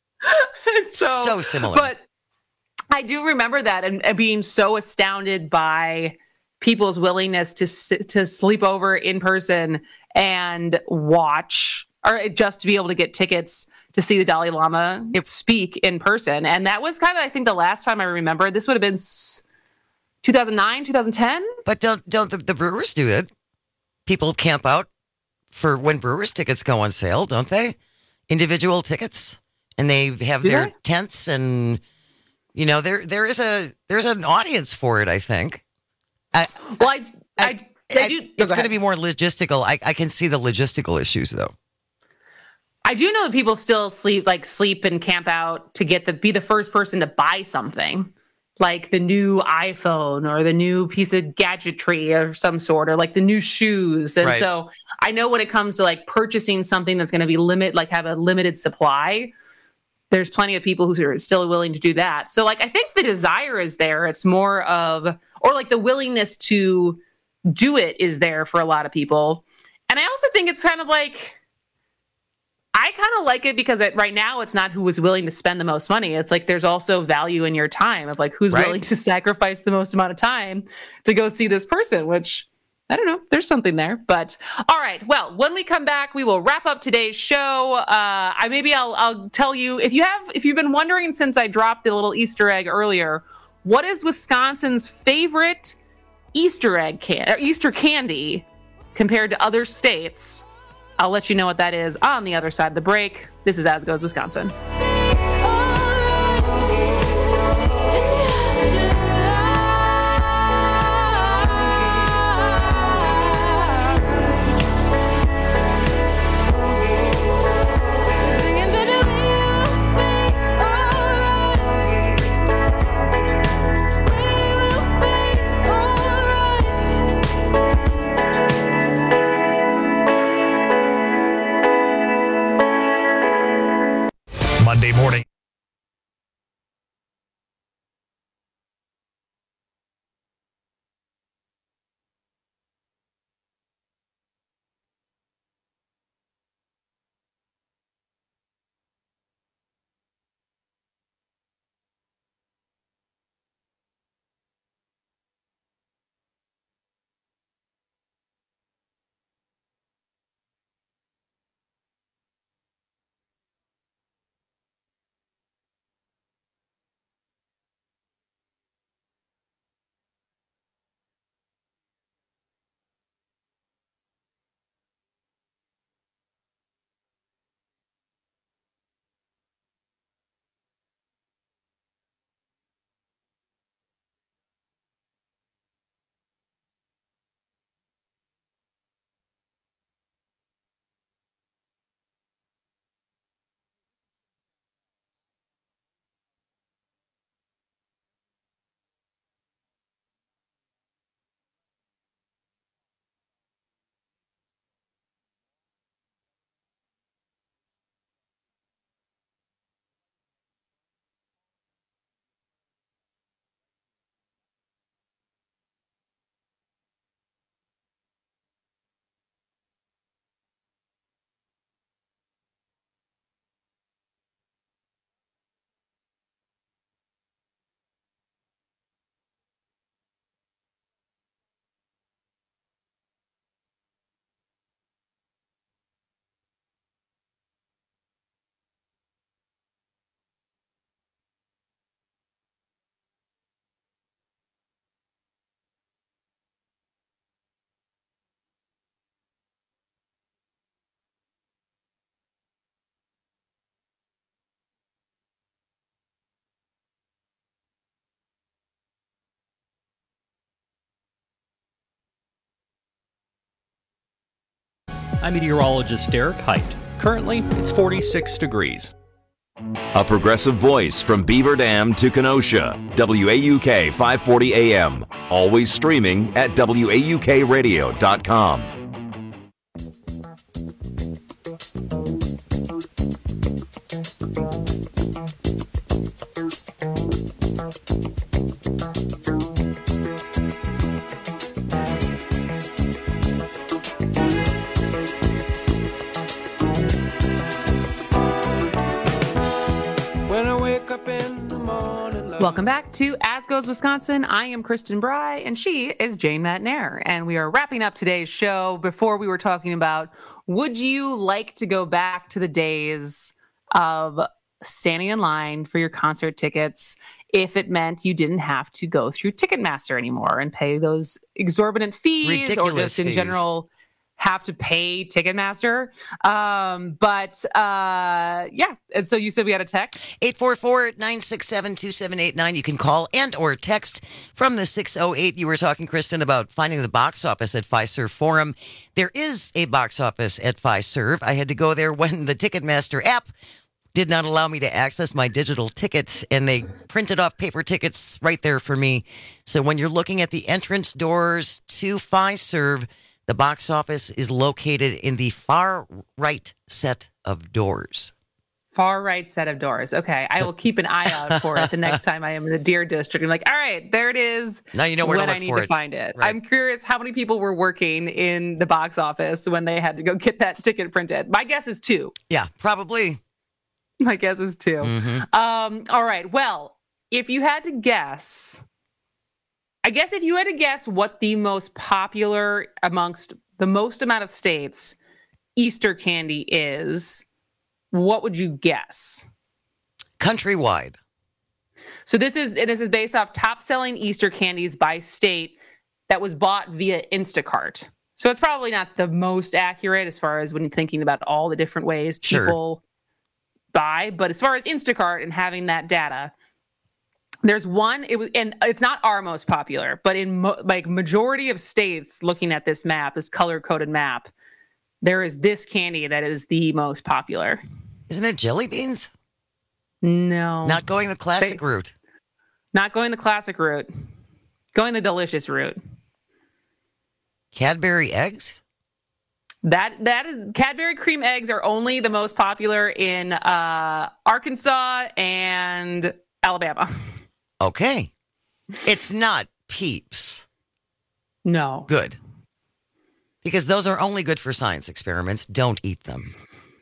so, so similar. But I do remember that and, and being so astounded by people's willingness to to sleep over in person and watch, or just to be able to get tickets to see the Dalai Lama speak in person. And that was kind of, I think, the last time I remember. This would have been two thousand nine, two thousand ten. But don't don't the, the Brewers do it? People camp out for when Brewers tickets go on sale, don't they? Individual tickets, and they have do their they? tents, and you know there there is a there's an audience for it. I think. I, well, I. I, I I, do, it's going to be more logistical. I, I can see the logistical issues, though. I do know that people still sleep, like sleep and camp out to get the be the first person to buy something, like the new iPhone or the new piece of gadgetry of some sort, or like the new shoes. And right. so I know when it comes to like purchasing something that's going to be limit, like have a limited supply, there's plenty of people who are still willing to do that. So like I think the desire is there. It's more of, or like the willingness to do it is there for a lot of people. And I also think it's kind of like, I kind of like it because it, right now it's not who was willing to spend the most money. It's like there's also value in your time of like who's right. willing to sacrifice the most amount of time to go see this person, which I don't know. There's something there. But all right. Well, when we come back, we will wrap up today's show. Uh, I maybe I'll I'll tell you if you have if you've been wondering since I dropped the little Easter egg earlier, what is Wisconsin's favorite Easter egg can or Easter candy compared to other states? I'll let you know what that is on the other side of the break. This is As Goes Wisconsin. I'm meteorologist Derek Height. Currently, it's forty-six degrees. A progressive voice from Beaver Dam to Kenosha. W A U K five forty A M. Always streaming at W A U K radio dot com. Welcome back to As Goes Wisconsin. I am Kristen Bry, and she is Jane Matnair. And we are wrapping up today's show. Before we were talking about, would you like to go back to the days of standing in line for your concert tickets if it meant you didn't have to go through Ticketmaster anymore and pay those exorbitant fees, Ridiculous or just in fees. general have to pay Ticketmaster? Um, but uh, yeah, and so you said we had a text? eight four four, nine six seven, two seven eight nine. You can call and or text from the six oh eight. You were talking, Kristen, about finding the box office at Fiserv Forum. There is a box office at Fiserv. I had to go there when the Ticketmaster app did not allow me to access my digital tickets, and they printed off paper tickets right there for me. So when you're looking at the entrance doors to Fiserv, the box office is located in the far right set of doors. Far right set of doors. Okay. I will keep an eye out for it the next time I am in the Deer District. I'm like, all right, there it is. Now you know where when to look I need for to it. find it. Right. I'm curious how many people were working in the box office when they had to go get that ticket printed. My guess is two. Yeah, probably. My guess is two. Mm-hmm. Um, all right. Well, if you had to guess, I guess if you had to guess what the most popular amongst the most amount of states Easter candy is, what would you guess? Countrywide. So this is this is based off top selling Easter candies by state that was bought via Instacart. So it's probably not the most accurate as far as when you're thinking about all the different ways people Sure. buy, but as far as Instacart and having that data, there's one, it was, and it's not our most popular, but in mo- like majority of states looking at this map, this color coded map, there is this candy that is the most popular. Isn't it jelly beans? No. Not going the classic They- route. Not going the classic route. Going the delicious route. Cadbury eggs? That that is Cadbury cream eggs are only the most popular in uh, Arkansas and Alabama. Okay. It's not Peeps. No. Good. Because those are only good for science experiments. Don't eat them.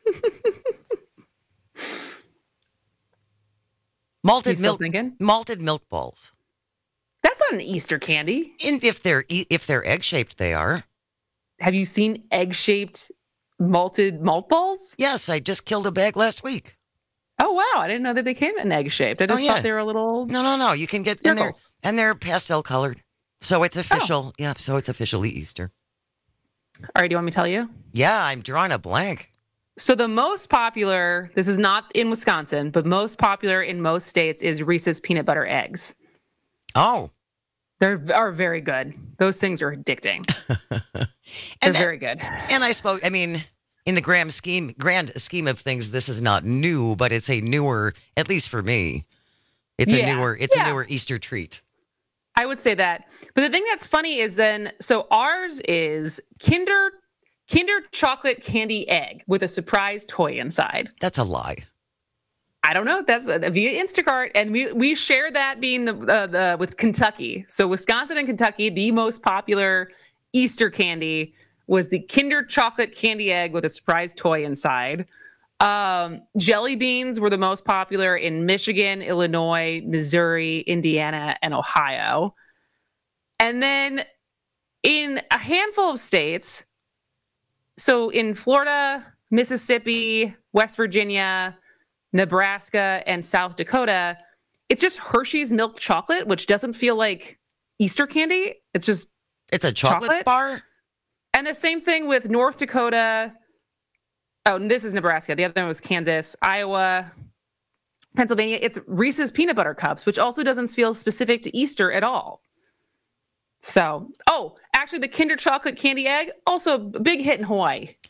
Malted milk. Thinking? Malted milk balls. That's not an Easter candy. And if they're if they're egg shaped, they are. Have you seen egg shaped malted malt balls? Yes, I just killed a bag last week. Oh wow! I didn't know that they came in egg shaped. I just oh, yeah. thought they were a little. No, no, no. You can get in there, circles. and they're pastel colored, so it's official. Oh. Yeah, so it's officially Easter. All right, do you want me to tell you? Yeah, I'm drawing a blank. So the most popular, this is not in Wisconsin, but most popular in most states is Reese's peanut butter eggs. Oh. They are very good. Those things are addicting. They're and, very good. And I suppose, I mean, in the grand scheme, grand scheme of things, this is not new, but it's a newer, at least for me, it's Yeah, a newer, it's yeah. a newer Easter treat. I would say that. But the thing that's funny is then, so ours is Kinder Kinder chocolate candy egg with a surprise toy inside. That's a lie. I don't know. That's uh, via Instacart, and we we share that being the uh, the with Kentucky. So Wisconsin and Kentucky, the most popular Easter candy was the Kinder chocolate candy egg with a surprise toy inside. Um, jelly beans were the most popular in Michigan, Illinois, Missouri, Indiana, and Ohio. And then in a handful of states, so in Florida, Mississippi, West Virginia, Nebraska, and South Dakota, it's just Hershey's milk chocolate, which doesn't feel like Easter candy. It's just It's a chocolate, chocolate. bar? And the same thing with North Dakota. Oh, and this is Nebraska. The other one was Kansas, Iowa, Pennsylvania. It's Reese's peanut butter cups, which also doesn't feel specific to Easter at all. So, oh, actually, the Kinder chocolate candy egg, also a big hit in Hawaii.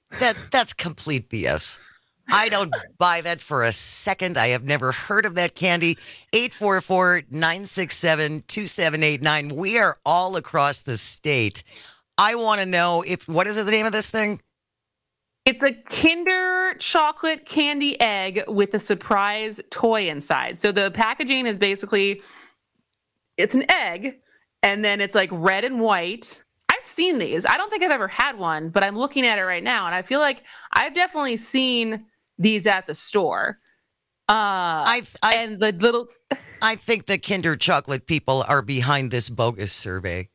That that's complete B S. I don't buy that for a second. I have never heard of that candy. eight four four, nine six seven, two seven eight nine. We are all across the state. I want to know if, what is it, the name of this thing? It's a Kinder chocolate candy egg with a surprise toy inside. So the packaging is basically, it's an egg, and then it's like red and white. I've seen these. I don't think I've ever had one, but I'm looking at it right now, and I feel like I've definitely seen these at the store. Uh, I, I and the little. I think the Kinder chocolate people are behind this bogus survey.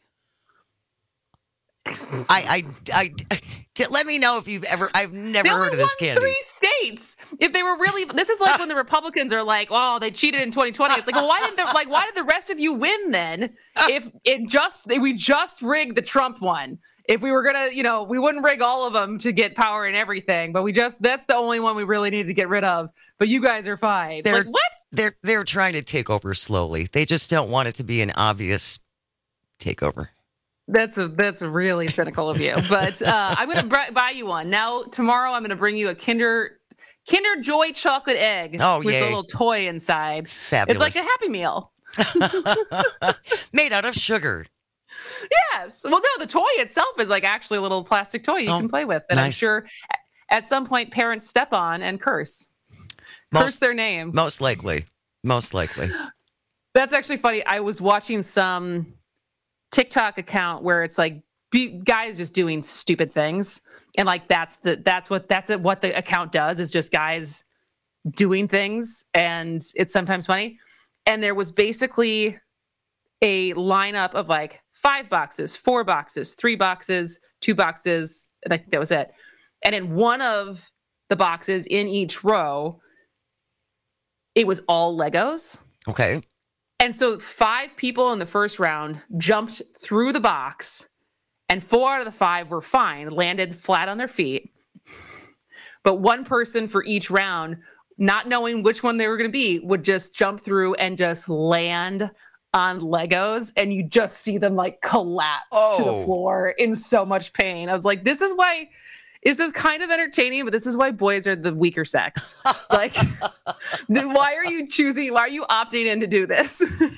I, I, I, I, let me know if you've ever. I've never they heard of this candy. Three states. If they were really, this is like when the Republicans are like, "Oh, they cheated in twenty twenty." It's like, well, why didn't the, like why did the rest of you win then? If it just we just rigged the Trump one. If we were gonna, you know, we wouldn't rig all of them to get power and everything, but we just that's the only one we really need to get rid of. But you guys are fine. They're, like what? They're they're trying to take over slowly. They just don't want it to be an obvious takeover. That's a that's really cynical of you, but uh, I'm gonna br- buy you one now. Tomorrow, I'm gonna bring you a Kinder Kinder Joy chocolate egg oh, with yay. a little toy inside. Fabulous! It's like a Happy Meal made out of sugar. Yes. Well, no, the toy itself is like actually a little plastic toy you oh, can play with, that nice. I'm sure at some point parents step on and curse, most, curse their name. Most likely, most likely. That's actually funny. I was watching some TikTok account where it's like be, guys just doing stupid things, and like that's the that's what that's what the account does is just guys doing things, and it's sometimes funny. And there was basically a lineup of like five boxes, four boxes, three boxes, two boxes, and I think that was it. And in one of the boxes in each row, it was all Legos. Okay. And so five people in the first round jumped through the box, and four out of the five were fine, landed flat on their feet. But one person for each round, not knowing which one they were going to be, would just jump through and just land on Legos, and you just see them like collapse oh. to the floor in so much pain. I was like, this is why, this is kind of entertaining, but this is why boys are the weaker sex. Like, why are you choosing, why are you opting in to do this?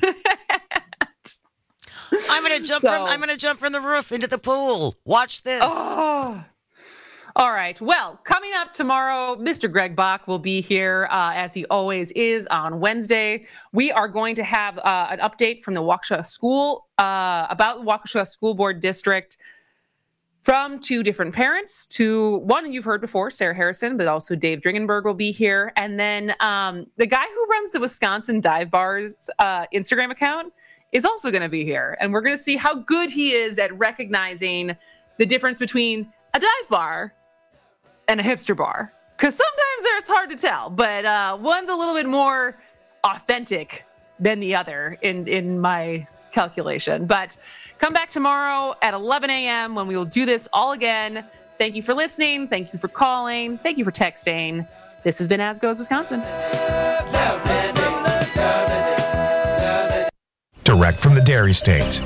I'm going to jump so, from, I'm going to jump from the roof into the pool. Watch this. Oh. All right. Well, coming up tomorrow, Mister Greg Bach will be here, uh, as he always is on Wednesday. We are going to have uh, an update from the Waukesha School uh, about the Waukesha School Board District from two different parents. To one you've heard before, Sarah Harrison, but also Dave Dringenberg will be here. And then um, the guy who runs the Wisconsin Dive Bar's uh, Instagram account is also going to be here. And we're going to see how good he is at recognizing the difference between a dive bar and a hipster bar, because sometimes it's hard to tell, but uh, one's a little bit more authentic than the other in, in my calculation. But come back tomorrow at eleven a.m. when we will do this all again. Thank you for listening. Thank you for calling. Thank you for texting. This has been As Goes Wisconsin. Direct from the Dairy State.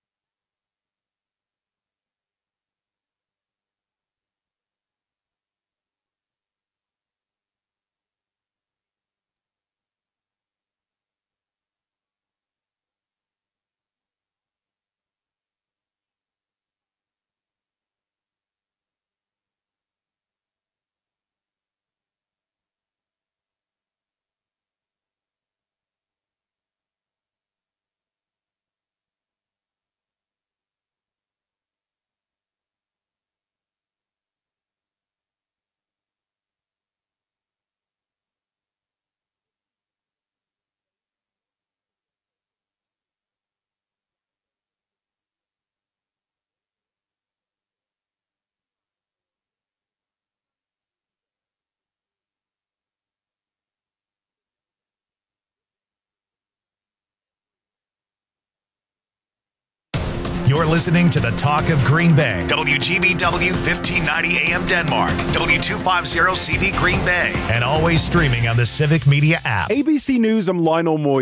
You're listening to the Talk of Green Bay. W G B W fifteen ninety A M Denmark. W two fifty C V Green Bay. And always streaming on the Civic Media app. A B C News, I'm Lionel Moy.